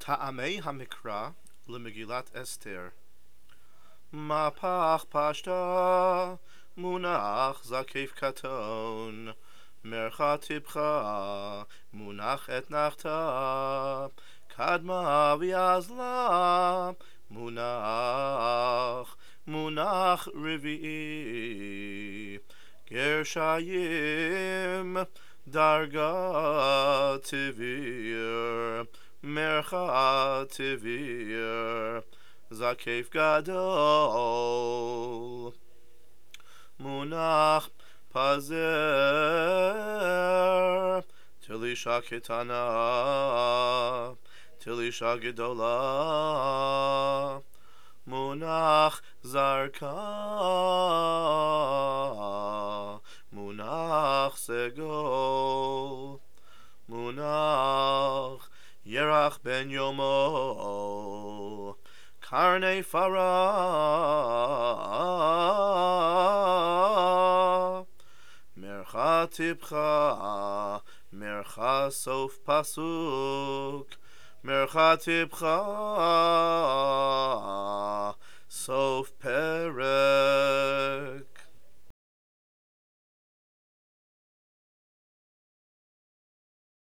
טעמי המקרא למגילת אסתר. מהפך פשטה, מונח זקיף קטון, מרחה טיפחה, מונח אתנחתה, קדמה ויעזלה, מונח רביעי, גרשיים, דרגה תביר, מרחה תביר, זקיף גדול, מונח פזר, תלישה קטנה, תלישה גדולה, מונח זרקה, מונח סגול, מונח ירח בן יומו, קרני פרה, מרחה טיפחה, מרחה סוף פסוק, מרחה טיפחה, סוף פרק.